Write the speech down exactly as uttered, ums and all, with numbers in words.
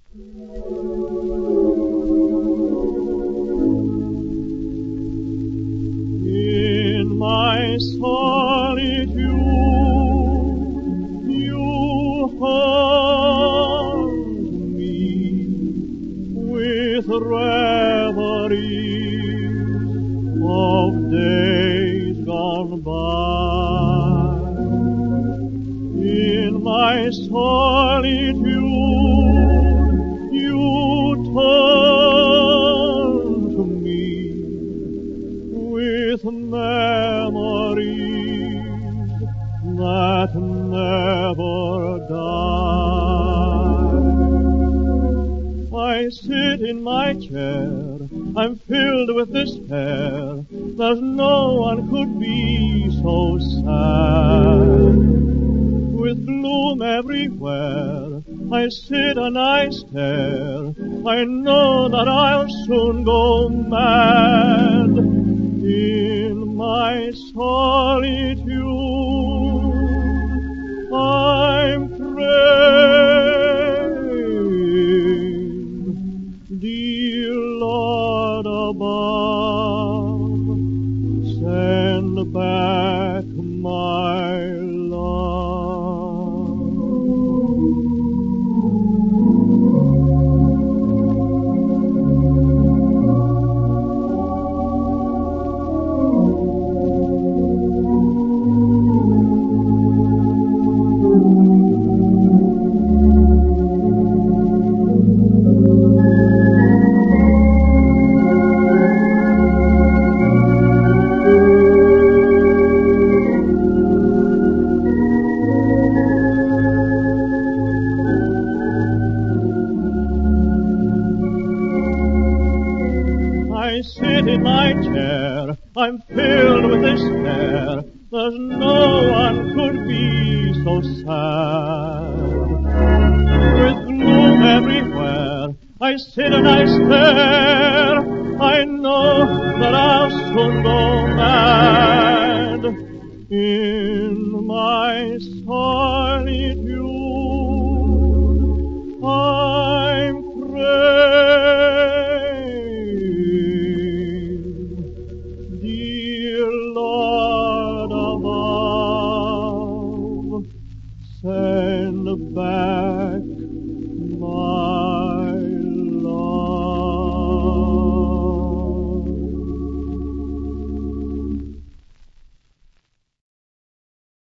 In my solitude, you haunt me with reveries of days gone by. In my solitude, you turn to me with memories that never die. I sit in my chair, I'm filled with despair, there's no one could be so sad. With gloom everywhere, I sit and I stare, I know that I'll soon go mad. In my solitude, I'm praying, dear Lord above, send back my love. I sit in my chair, I'm filled with despair, there's no one could be so sad. With gloom everywhere, I sit and I stare, I know that I'll soon go mad. In my solitude, I'm praying, dear Lord above, send back